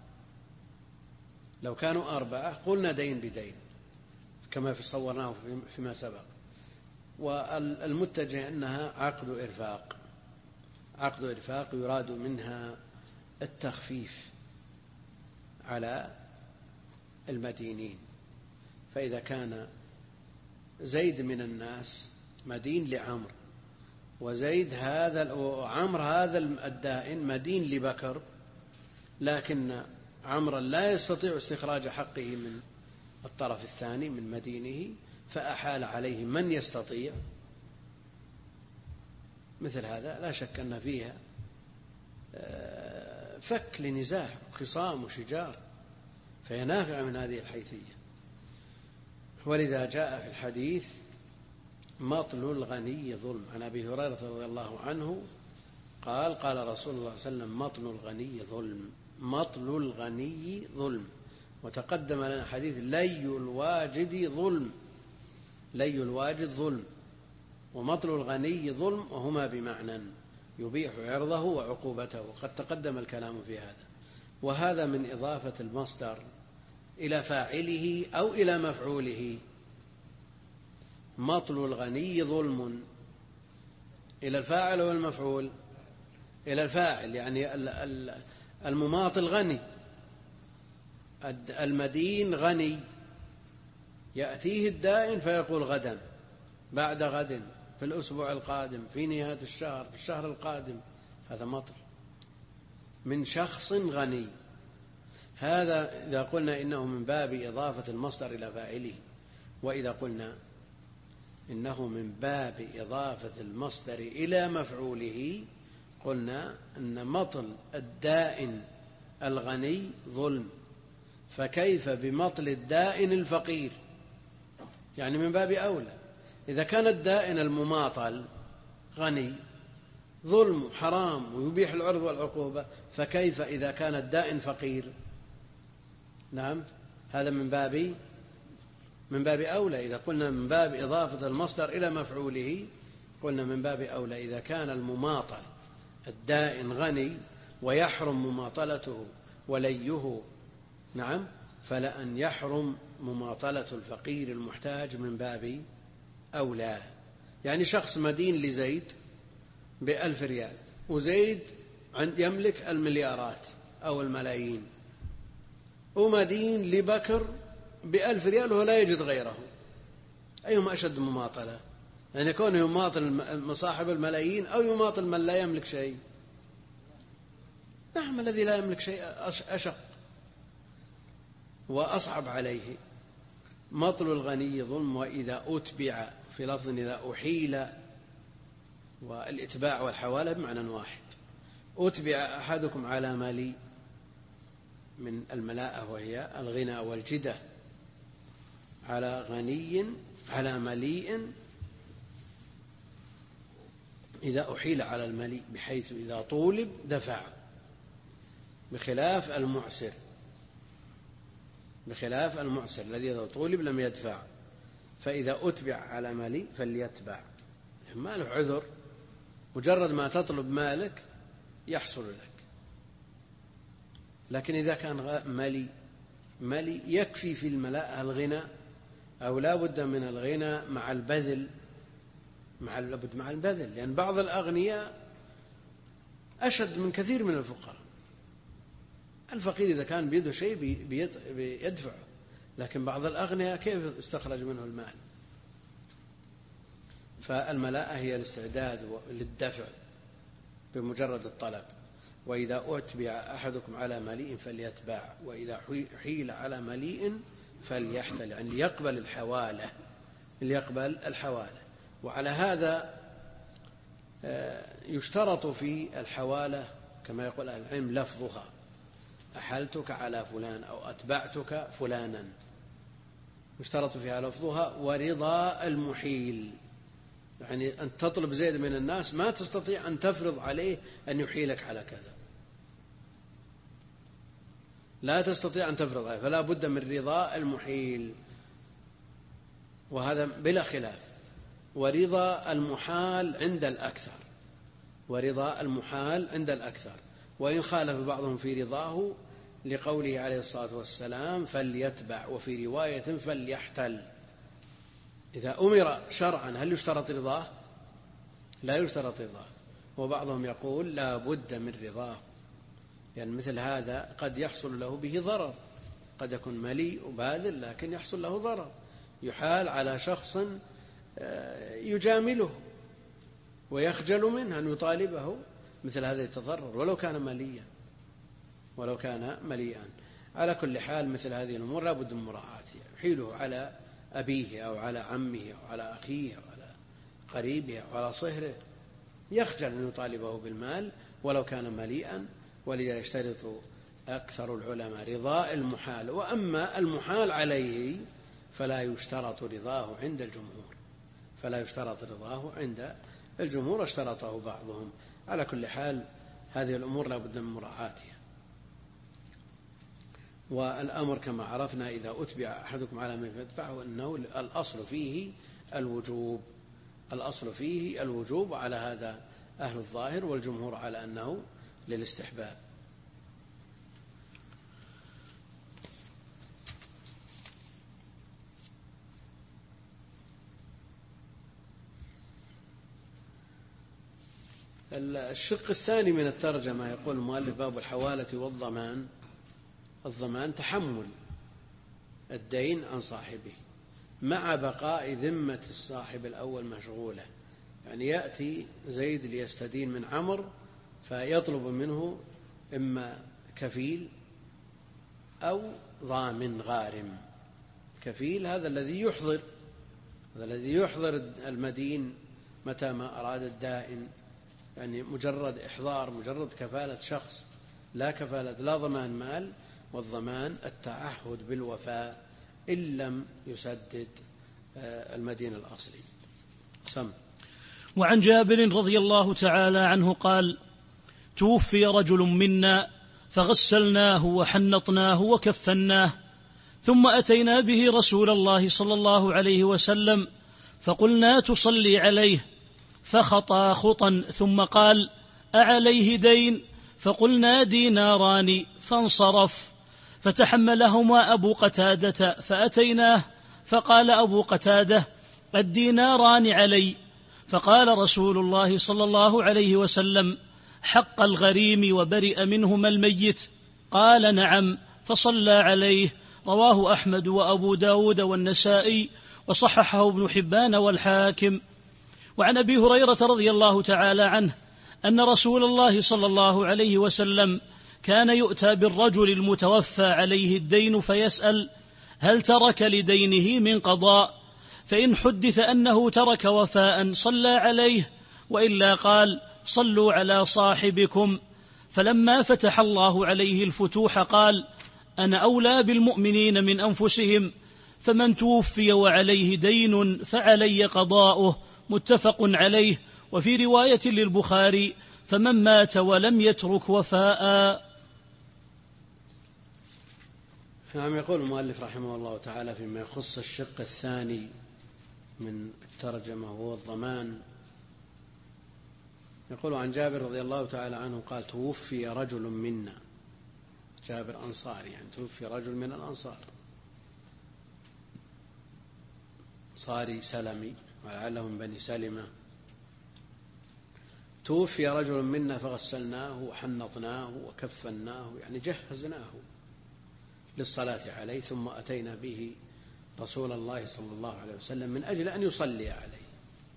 A: لو كانوا أربعة قلنا دين بدين كما في صورناه فيما سبق. والمتجه أنها عقد إرفاق، عقد إرفاق يراد منها التخفيف على المدينين. فإذا كان زيد من الناس مدين لعمر، وزيد هذا وعمر هذا الدائن مدين لبكر، لكن عمرا لا يستطيع استخراج حقه من الطرف الثاني من مدينه، فأحال عليه من يستطيع، مثل هذا لا شك أن فيها فك لنزاع وخصام وشجار، فهي نافعة من هذه الحيثية. ولذا جاء في الحديث مطل الغني ظلم. عن أبي هريرة رضي الله عنه قال قال رسول الله صلى الله عليه وسلم مطل الغني ظلم، مطل الغني ظلم. وتقدم لنا حديث لي الواجد ظلم، لي الواجد ظلم ومطل الغني ظلم، وهما بمعنى يبيح عرضه وعقوبته، وقد تقدم الكلام في هذا. وهذا من إضافة المصدر إلى فاعله أو إلى مفعوله. مطل الغني ظلم إلى الفاعل والمفعول إلى الفاعل، يعني المماطل غني، المدين غني، يأتيه الدائن فيقول غدا بعد غد في الأسبوع القادم، في نهاية الشهر، في الشهر القادم، هذا مطل من شخص غني. هذا إذا قلنا إنه من باب إضافة المصدر إلى فاعله. وإذا قلنا إنه من باب إضافة المصدر إلى مفعوله قلنا أن مطل الدائن الغني ظلم، فكيف بمطل الدائن الفقير؟ يعني من باب أولى. إذا كان الدائن المماطل غني ظلم حرام ويبيح العرض والعقوبة، فكيف إذا كان الدائن فقير؟ نعم، هذا من باب من باب أولى. إذا قلنا من باب إضافة المصدر إلى مفعوله قلنا من باب أولى. إذا كان المماطل الدائن غني ويحرم مماطلته وليه، نعم، فلأن يحرم مماطلة الفقير المحتاج من باب أولى. يعني شخص مدين لزيد بألف ريال، وزيد يملك المليارات أو الملايين، ومدين لبكر بألف ريال وهو لا يجد غيره، أيهما أشد مماطلة؟ يعني يكون يماطل صاحب الملايين أو يماطل من لا يملك شيء؟ نعم، الذي لا يملك شيء أشق وأصعب عليه. مطل الغني ظلم. وإذا أتبع، في لفظ إذا أحيل، والإتباع والحوالة بمعنى واحد. أتبع أحدكم على مالي من الملاءة وهي الغنى والجدة، على غني على مليء، إذا أحيل على المليء بحيث إذا طولب دفع، بخلاف المعسر بخلاف المعسر الذي إذا طولب لم يدفع. فإذا أتبع على مليء فليتبع، ما له عذر، مجرد ما تطلب مالك يحصل لك. لكن إذا كان ملي ملي يكفي في الملاءة الغنى، أو لا بد من الغنى مع البذل مع لابد مع البذل، لأن بعض الأغنياء أشد من كثير من الفقراء. الفقير إذا كان بيده شيء بيدفعه، لكن بعض الأغنياء كيف استخرج منه المال؟ فالملاءة هي الاستعداد للدفع بمجرد الطلب. وإذا أتبع أحدكم على مليء فليتبع، وإذا حيل على مليء فليحتل، يعني ليقبل الحوالة ليقبل الحوالة. وعلى هذا يشترط في الحوالة كما يقول أهل العلم لفظها، أحلتك على فلان أو أتبعتك فلانا، يشترط فيها لفظها ورضا المحيل. يعني أن تطلب زيد من الناس ما تستطيع أن تفرض عليه أن يحيلك على كذا، لا تستطيع أن تفرض عليه، فلا بد من رضا المحيل، وهذا بلا خلاف. ورضا المحال عند الأكثر ورضا المحال عند الأكثر وإن خالف بعضهم في رضاه لقوله عليه الصلاة والسلام فليتبع، وفي رواية فليحتل. إذا أمر شرعا هل يشترط رضاه؟ لا يشترط رضاه. وبعضهم يقول لا بد من رضاه، يعني مثل هذا قد يحصل له به ضرر، قد يكون مليء وباذل لكن يحصل له ضرر، يحال على شخص يجامله ويخجل منه أن يطالبه، مثل هذا يتضرر ولو كان مليا ولو كان مليئا. على كل حال مثل هذه الأمور لا بد من مراعاتها. يحيله على أبيه أو على عمه أو على أخيه أو على قريبه أو على صهره، يخجل أن يطالبه بالمال ولو كان مليئا. ولذا يشترط أكثر العلماء رضاء المحال. وأما المحال عليه فلا يشترط رضاه عند الجمهور فلا يشترط رضاه عند الجمهور اشترطه بعضهم. على كل حال هذه الأمور لا بد من مراعاتها. والأمر كما عرفنا إذا أتبع أحدكم على من يتبعه أنه الأصل فيه الوجوب الأصل فيه الوجوب وعلى هذا أهل الظاهر، والجمهور على أنه للاستحباب. الشق الثاني من الترجمة يقول المؤلف باب الحوالة والضمان. الضمان تحمل الدين عن صاحبه مع بقاء ذمة الصاحب الأول مشغولة، يعني يأتي زيد ليستدين من عمرو فيطلب منه إما كفيل أو ضامن غارم. كفيل هذا الذي يحضر هذا الذي يحضر المدين متى ما أراد الدائن، يعني مجرد إحضار، مجرد كفالة شخص، لا كفالة لا ضمان مال. والضمان التعهد بالوفاء إن لم يسدد المدين الأصلي. سم.
B: وعن جابر رضي الله تعالى عنه قال: توفي رجل منا فغسلناه وحنطناه وكفناه، ثم أتينا به رسول الله صلى الله عليه وسلم فقلنا تصلي عليه، فخطى خطا ثم قال: أعليه دين؟ فقلنا: ديناران، فانصرف. فتحملهما أبو قتادة فأتيناه فقال أبو قتادة: الديناران علي. فقال رسول الله صلى الله عليه وسلم: حق الغريم وبرئ منهما الميت. قال: نعم. فصلى عليه. رواه أحمد وأبو داود والنسائي، وصححه ابن حبان والحاكم. وعن أبي هريرة رضي الله تعالى عنه أن رسول الله صلى الله عليه وسلم كان يؤتى بالرجل المتوفى عليه الدين فيسأل: هل ترك لدينه من قضاء؟ فإن حدث أنه ترك وفاء صلى عليه، وإلا قال: صلوا على صاحبكم. فلما فتح الله عليه الفتوح قال: أنا أولى بالمؤمنين من أنفسهم، فمن توفي وعليه دين فعلي قضاؤه. متفق عليه. وفي رواية للبخاري: فمن مات ولم يترك وفاء.
A: نعم. يقول المؤلف رحمه الله تعالى فيما يخص الشق الثاني من الترجمة وهو الضمان، يقول عن جابر رضي الله تعالى عنه قال: توفي رجل منا. جابر أنصاري، يعني توفي رجل من الأنصار، صاري سلمي ولعله من بني سلمة. توفي رجل منا فغسلناه وحنطناه وكفناه، يعني جهزناه للصلاة عليه، ثم أتينا به رسول الله صلى الله عليه وسلم من أجل أن يصلي عليه.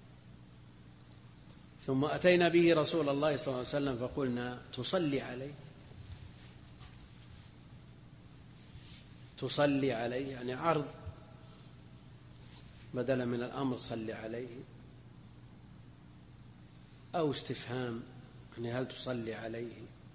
A: ثم أتينا به رسول الله صلى الله عليه وسلم فقلنا: تصلي عليه؟ تصلي عليه يعني عرض بدلا من الأمر صلي عليه، أو استفهام يعني هل تصلي عليه؟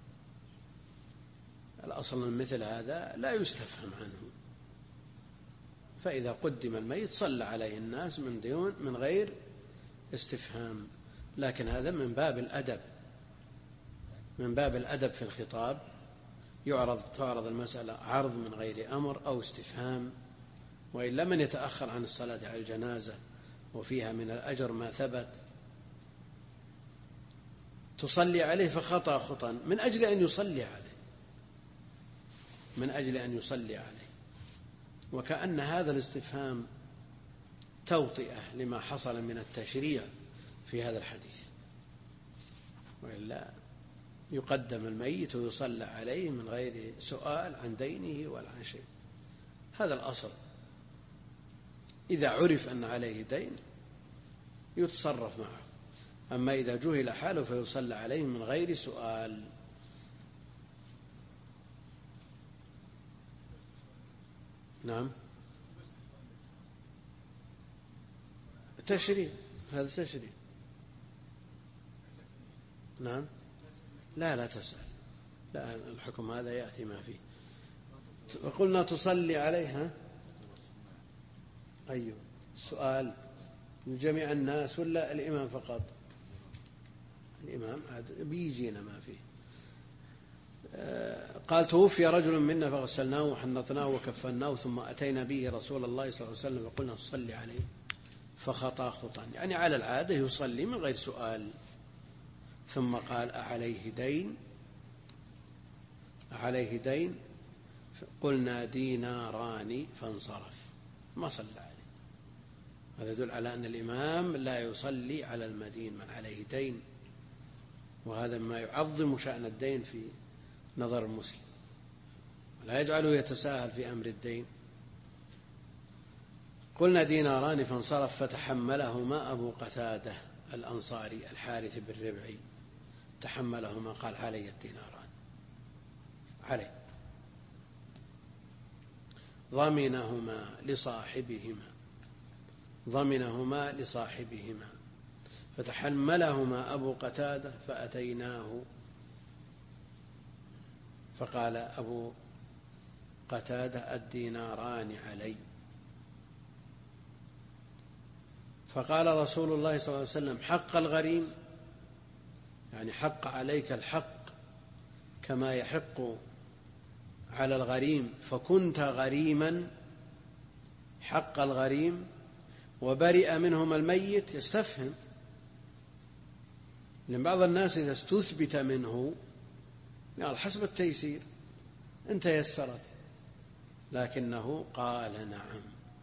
A: الأصل من مثل هذا لا يستفهم عنه، فإذا قدم الميت صلى عليه الناس من دون من غير استفهام. لكن هذا من باب الأدب، من باب الأدب في الخطاب، يعرض تعرض المسألة عرض من غير أمر أو استفهام. وإلا من يتأخر عن الصلاة على الجنازة وفيها من الأجر ما ثبت. تصلي عليه فخطأ خطأ من أجل أن يصلي عليه، من أجل أن يصلي عليه. وكأن هذا الاستفهام توطئة لما حصل من التشريع في هذا الحديث، وإلا يقدم الميت ويصلى عليه من غير سؤال عن دينه ولا عن شيء. هذا الأصل. إذا عرف أن عليه دين يتصرف معه، أما إذا جهل حاله فيصلى عليه من غير سؤال. نعم. تشريع، هذا تشريع. نعم. لا لا تسأل، لا، الحكم هذا يأتي ما فيه. وقلنا تصلي عليها. أيوه، السؤال من جميع الناس ولا الإمام فقط؟ الإمام بيجينا ما فيه. قال: توفي رجل منا فغسلناه وحنطناه وكفناه، ثم أتينا به رسول الله صلى الله عليه وسلم وقلنا تصلي عليه، فخطا خطا، يعني على العادة يصلي من غير سؤال. ثم قال: أعليه دين؟ أعليه دين؟ قلنا: ديناران، فانصرف، ما صلى عليه. هذا يدل على أن الإمام لا يصلي على المدين من عليه دين، وهذا ما يعظم شأن الدين في نظر المسلم، ولا يجعله يتساهل في أمر الدين. قلنا: ديناران، فانصرف. فتحملهما أبو قتادة الأنصاري الحارث بن ربعي تحملهما قال علي الديناران، علي. ضمنهما لصاحبهما ضمنهما لصاحبهما فتحملهما أبو قتادة فأتيناه فقال أبو قتادة الديناران علي. فقال رسول الله صلى الله عليه وسلم حق الغريم، يعني حق عليك الحق كما يحق على الغريم، فكنت غريما حق الغريم وبرئ منهما الميت. يستفهم، لأن بعض الناس إذا استثبت منه قال حسب التيسير إن تيسرت، لكنه قال نعم،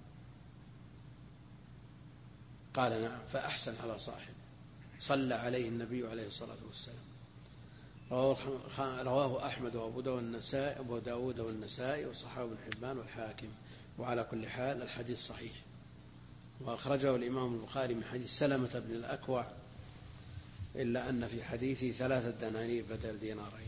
A: قال نعم فأحسن على صاحب. صلى عليه النبي عليه الصلاة والسلام. رواه أحمد وأبو داود والنسائي أبو داود والنسائي وصححه ابن حبان والحاكم. وعلى كل حال الحديث صحيح، وأخرجه الإمام البخاري من حديث سلمة بن الأكوع، إلا أن في حديثه ثلاثة دنانير بدل دينارين،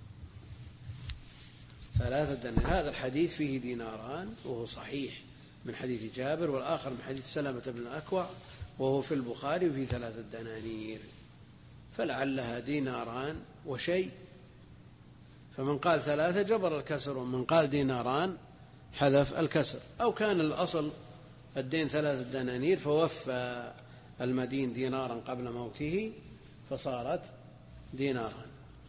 A: ثلاثة دنانير. هذا الحديث فيه ديناران وهو صحيح من حديث جابر، والآخر من حديث سلمة بن الأكوع وهو في البخاري وفي ثلاثة دنانير، فلعلها ديناران وشيء. فمن قال ثلاثة جبر الكسر، ومن قال ديناران حذف الكسر. أو كان الأصل الدين ثلاثة دنانير فوفى المدين دينارا قبل موته فصارت دينارا.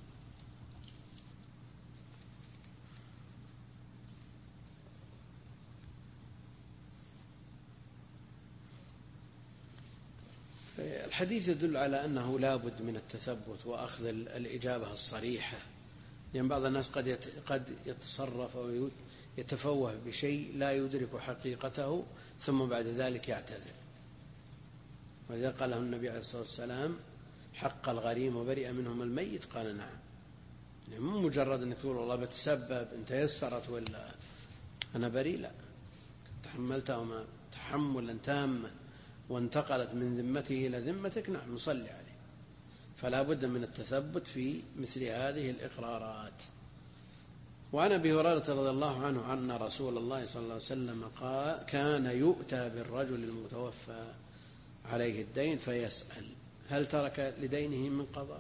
A: الحديث يدل على أنه لا بد من التثبت وأخذ الإجابة الصريحة، لأن بعض الناس قد قد يتصرف أو يتفوه بشيء لا يدرك حقيقته ثم بعد ذلك يعتذر. ولذا قال له النبي عليه الصلاة والسلام حق الغريم وبرئ منهم الميت، قال نعم. يعني مو مجرد أنك تقول والله بتسبب إن تيسرت ولا أنا بريء، لا، تحملتهما تحملا تاما وانتقلت من ذمته إلى ذمتك، نعم نصلي عليه. فلا بد من التثبت في مثل هذه الإقرارات. وعن أبي هريرة رضي الله عنه أن رسول الله صلى الله عليه وسلم قال كان يؤتى بالرجل المتوفى عليه الدين فيسأل هل ترك لدينه من قضاء.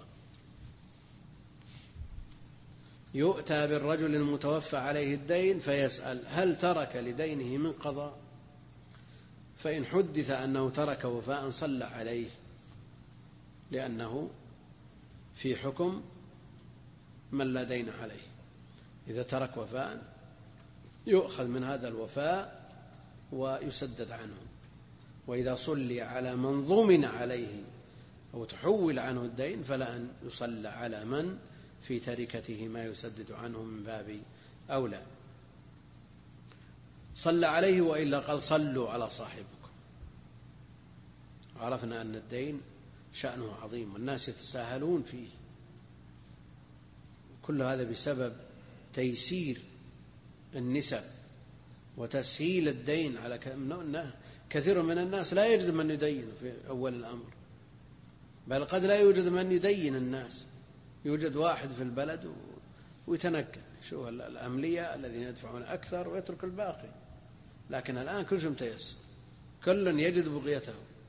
A: يؤتى بالرجل المتوفى عليه الدين فيسأل هل ترك لدينه من قضاء، فإن حدث أنه ترك وفاء صلى عليه، لأنه في حكم من لا دين عليه. إذا ترك وفاء يؤخذ من هذا الوفاء ويسدد عنه. وإذا صلي على من ضمن عليه أو تحول عنه الدين فلا أن يصلى على من في تركته ما يسدد عنه من باب أولى. صلى عليه وإلا قال صلوا على صاحبكم. عرفنا أن الدين شأنه عظيم والناس يتساهلون فيه، كل هذا بسبب تيسير النسب وتسهيل الدين على كثير من الناس. لا يجد من يدين في أول الأمر، بل قد لا يوجد من يدين الناس، يوجد واحد في البلد ويتنقل، شو الأملية الذين يدفعون أكثر ويترك الباقي. لكن الآن كل شيء متيسر، كل يجد بغيته.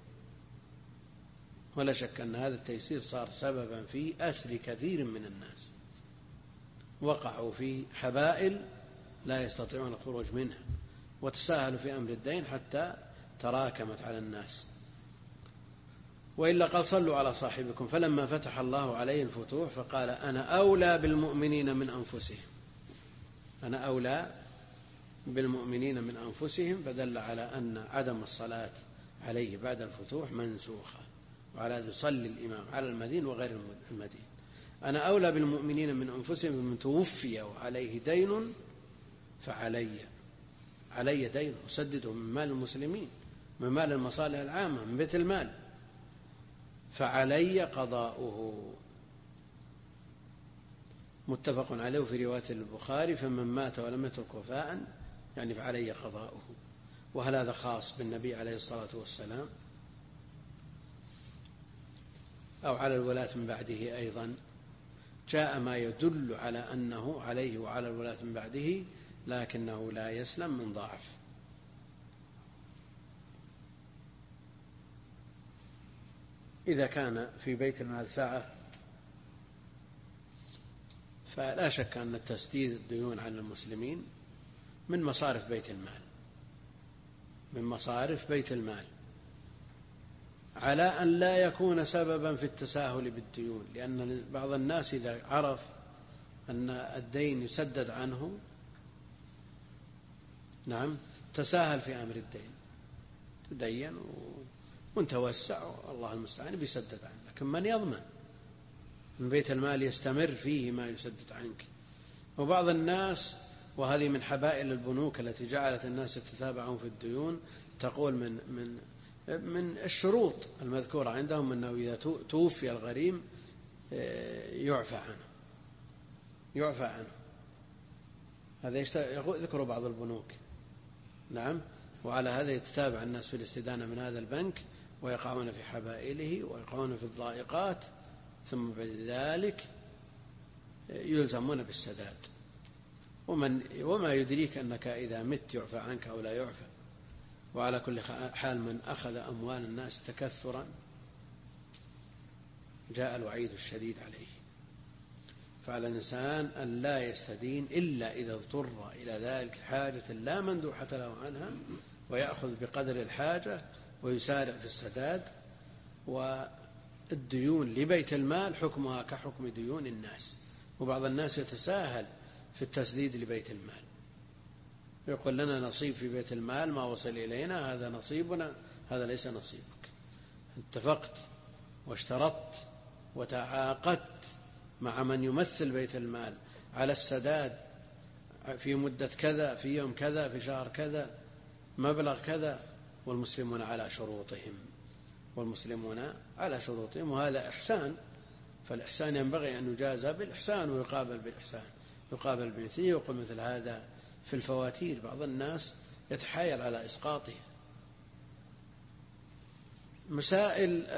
A: ولا شك أن هذا التيسير صار سببا في أسر كثير من الناس، وقعوا في حبائل لا يستطيعون الخروج منها، وتساهلوا في أمر الدين حتى تراكمت على الناس. وإلا قال صلوا على صاحبكم. فلما فتح الله عليه الفتوح فقال أنا أولى بالمؤمنين من أنفسهم، أنا أولى بالمؤمنين من أنفسهم، فدل على أن عدم الصلاة عليه بعد الفتوح منسوخة، وعلى هذا يصلي الإمام على المدين وغير المدين. أنا أولى بالمؤمنين من أنفسهم، من توفي وعليه دين فعلي علي دين أسدده من مال المسلمين، من مال المصالح العامة، من بيت المال، فعلي قضاؤه. متفق عليه في رواية البخاري فمن مات ولم يترك وفاء يعني فعلي قضاؤه. وهل هذا خاص بالنبي عليه الصلاة والسلام؟ أو على الولاة من بعده أيضا، جاء ما يدل على أنه عليه وعلى الولاة من بعده، لكنه لا يسلم من ضعف. إذا كان في بيت المال ساعة فلا شك أن التسديد الديون عن المسلمين من مصارف بيت المال، من مصارف بيت المال، على أن لا يكون سببا في التساهل بالديون، لأن بعض الناس إذا عرف أن الدين يسدد عنه نعم تساهل في أمر الدين، تدين وتوسع والله المستعان بيسدد عنه، لكن من يضمن من بيت المال يستمر فيه ما يسدد عنك؟ وبعض الناس، وهذه من حبائل البنوك التي جعلت الناس يتتابعون في الديون، تقول من من من الشروط المذكورة عندهم أنه إذا توفي الغريم يعفى عنه يعفى عنه هذا يذكر بعض البنوك. نعم. وعلى هذا يتتابع الناس في الاستدانة من هذا البنك ويقعون في حبائله ويقعون في الضائقات، ثم بعد ذلك يلزمون بالسداد. ومن وما يدريك أنك إذا مت يعفى عنك أو لا يعفى. وعلى كل حال من أخذ أموال الناس تكثرا جاء الوعيد الشديد عليه. فعلى الإنسان أن لا يستدين إلا إذا اضطر إلى ذلك حاجة لا مندوحة له عنها، ويأخذ بقدر الحاجة ويسارع في السداد. والديون لبيت المال حكمها كحكم ديون الناس، وبعض الناس يتساهل في التسديد لبيت المال، يقول لنا نصيب في بيت المال ما وصل إلينا، هذا نصيبنا، هذا ليس نصيبك. اتفقت واشترطت وتعاقدت مع من يمثل بيت المال على السداد في مدة كذا، في يوم كذا، في شهر كذا، مبلغ كذا، والمسلمون على شروطهم والمسلمون على شروطهم وهذا إحسان. فالإحسان ينبغي أن يجازى بالإحسان ويقابل بالإحسان، يقابل بمثله. ويقول مثل هذا في الفواتير، بعض الناس يتحايل على إسقاطها. مسائل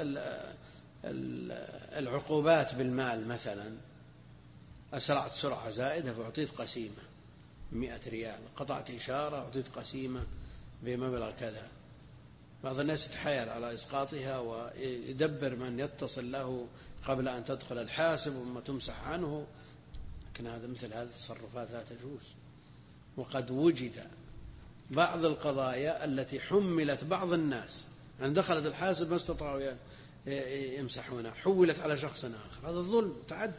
A: العقوبات بالمال، مثلا أسرعت سرعة زائدة فأعطيت قسيمة مئة ريال، قطعت إشارة أعطيت قسيمة بمبلغ كذا. بعض الناس يتحايل على إسقاطها ويدبر من يتصل له قبل أن تدخل الحاسب وما تمسح عنه، لكن هذا مثل هذه التصرفات لا تجوز. وقد وجد بعض القضايا التي حملت بعض الناس أن دخلت الحاسب ما استطاعوا يمسحونها، حولت على شخص آخر. هذا الظلم متعدي،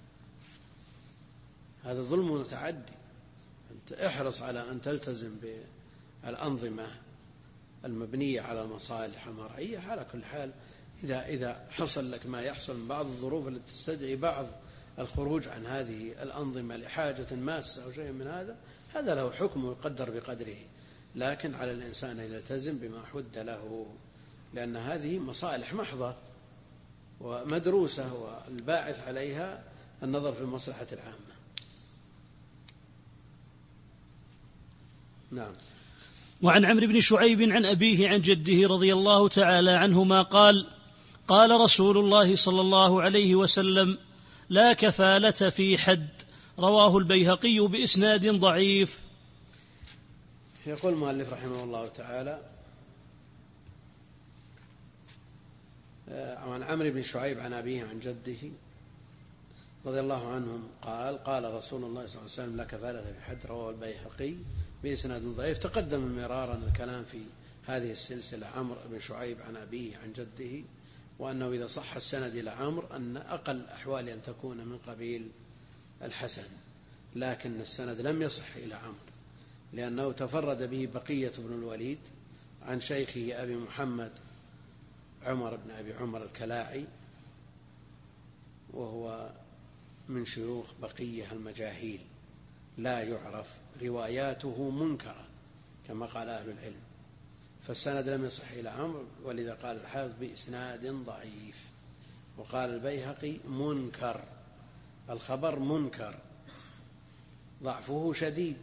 A: هذا ظلم متعدي. أنت احرص على أن تلتزم بالأنظمة المبنية على المصالح المرعية. على كل حال إذا إذا حصل لك ما يحصل من بعض الظروف التي تستدعي بعض الخروج عن هذه الأنظمة لحاجة ماسة أو شيء من هذا، هذا له حكم ويقدر بقدره، لكن على الإنسان أن يلتزم بما حد له، لأن هذه مصالح محضة ومدروسة، والباعث عليها النظر في المصلحة العامة. نعم.
B: وعن عمرو بن شعيب عن أبيه عن جده رضي الله تعالى عنهما قال: قال رسول الله صلى الله عليه وسلم: لا كفالة في حد. رواه البيهقي بإسناد ضعيف.
A: يقول المؤلف رحمه الله تعالى: عن عمرو بن شعيب عن أبيه عن جده رضي الله عنهم قال: قال رسول الله صلى الله عليه وسلم: لا كفالة في حد. رواه البيهقي بإسناد ضعيف. تقدم مرارا الكلام في هذه السلسلة عمرو بن شعيب عن أبيه عن جده، وأنه إذا صح السند إلى عمرو أن أقل أحوال أن تكون من قبيل الحسن، لكن السند لم يصح إلى عمرو لأنه تفرد به بقية بن الوليد عن شيخه أبي محمد عمر بن أبي عمر الكلاعي، وهو من شيوخ بقية المجاهيل لا يعرف، رواياته منكرة كما قال أهل العلم، فالسند لم يصح إلى عمرو، ولذا قال الحافظ بإسناد ضعيف. وقال البيهقي منكر، الخبر منكر ضعفه شديد.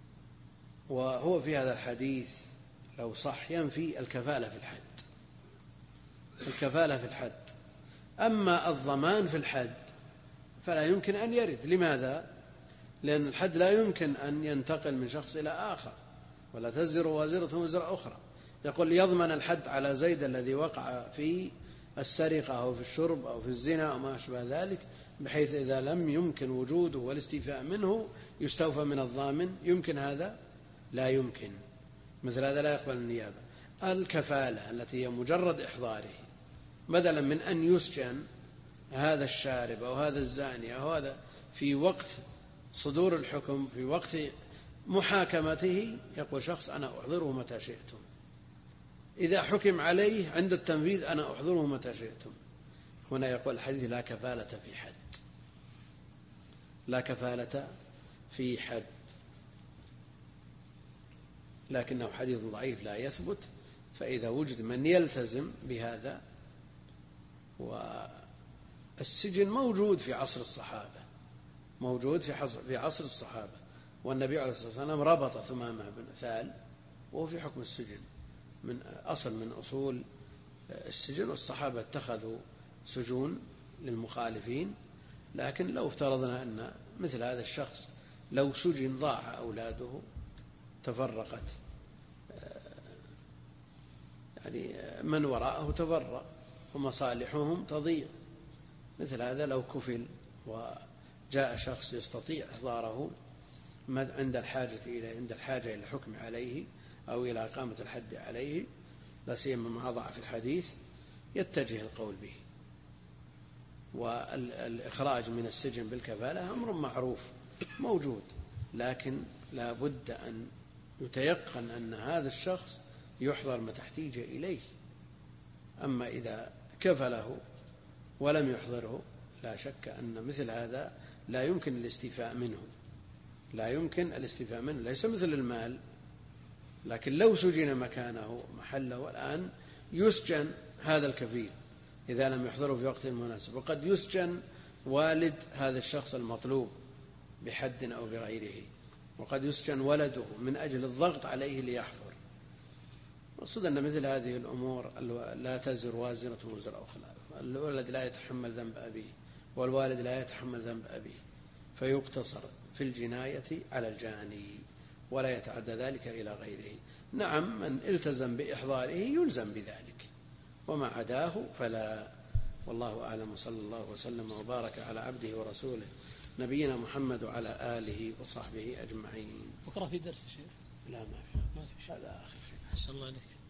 A: وهو في هذا الحديث لو صح ينفي الكفالة في الحد، الكفالة في الحد. أما الضمان في الحد فلا يمكن أن يرد. لماذا؟ لأن الحد لا يمكن أن ينتقل من شخص إلى آخر، ولا تزر وازرة وزر أخرى. يقول يضمن الحد على زيد الذي وقع في السرقة أو في الشرب أو في الزنا أو ما أشبه ذلك، بحيث إذا لم يمكن وجوده والاستيفاء منه يستوفى من الضامن. يمكن هذا؟ لا يمكن. مثل هذا لا يقبل النيابة. الكفالة التي هي مجرد إحضاره، بدلا من أن يسجن هذا الشارب أو هذا الزاني أو هذا في وقت صدور الحكم، في وقت محاكمته، يقول شخص أنا أحضره متى شئتم. إذا حكم عليه عند التنفيذ أنا أحضره متى شئتم. هنا يقول الحديث لا كفالة في حد، لا كفالة في حد، لكنه حديث ضعيف لا يثبت. فإذا وجد من يلتزم بهذا، والسجن موجود في عصر الصحابة، موجود في عصر الصحابة، والنبي عليه الصلاة والسلام ربط ثمامة بن ثال وهو في حكم السجن، من أصل من أصول السجن. والصحابة اتخذوا سجون للمخالفين. لكن لو افترضنا أن مثل هذا الشخص لو سجن ضاع أولاده، تفرقت يعني من وراءه تفرق ومصالحهم تضيع، مثل هذا لو كفل وجاء شخص يستطيع إحضاره عند الحاجة إلى عند الحاجة إلى الحكم عليه أو إلى إقامة الحد عليه، لا سيما مع ضعف الحديث، يتجه القول به. والإخراج من السجن بالكفالة أمر معروف موجود، لكن لا بد أن يتيقن أن هذا الشخص يحضر متى احتيج إليه. أما إذا كفله ولم يحضره، لا شك أن مثل هذا لا يمكن الاستيفاء منه، لا يمكن الاستيفاء منه. ليس مثل المال، لكن لو سجن مكانه محله الآن يسجن هذا الكفيل إذا لم يحضره في وقت مناسب، وقد يسجن والد هذا الشخص المطلوب بحد أو بغيره، وقد يسجن ولده من أجل الضغط عليه ليحضر. مقصود أن مثل هذه الأمور لا تزر وازرة وزر أخرى. الولد لا يتحمل ذنب أبيه، والوالد لا يتحمل ذنب أبيه، فيقتصر في الجناية على الجاني ولا يتعدى ذلك إلى غيره. نعم، من التزم بإحضاره يلزم بذلك، وما عداه فلا. والله أعلم، وصلى الله وسلم وبارك على عبده ورسوله نبينا محمد وعلى آله وصحبه أجمعين.
B: بكرة في درس شيء؟
A: لا، ما في،
B: ما في شيء.
A: هذا آخر شيء.
B: أحسن الله عليك.